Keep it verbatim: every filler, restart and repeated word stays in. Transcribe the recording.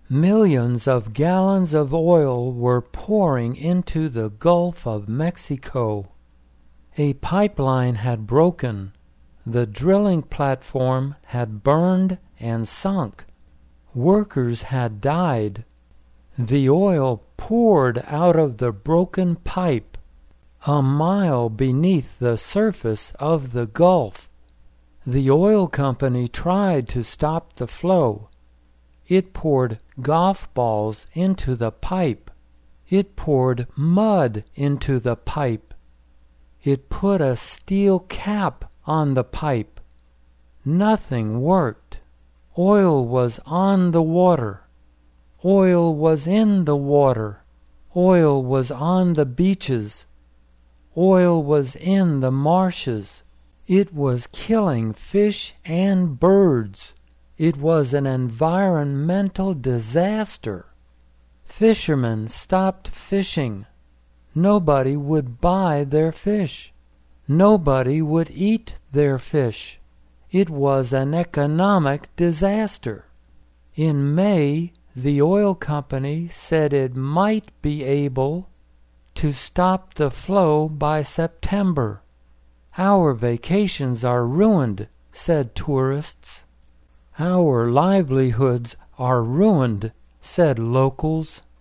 Millions of gallons of oil were pouring into the Gulf of Mexico. A pipeline had broken. The drilling platform had burned and sunk. Workers had died. The oil poured out of the broken pipe a mile beneath the surface of the Gulf. The oil company tried to stop the flow. It poured golf balls into the pipe. It poured mud into the pipe. It put a steel cap on the pipe. Nothing worked. Oil was on the water. Oil was in the water. Oil was on the beaches. Oil was in the marshes. It was killing fish and birds. It was an environmental disaster. Fishermen stopped fishing. Nobody would buy their fish. Nobody would eat their fish. It was an economic disaster. In May, the oil company said it might be able to stop the flow by September. Our vacations are ruined, said tourists. Our livelihoods are ruined, said locals.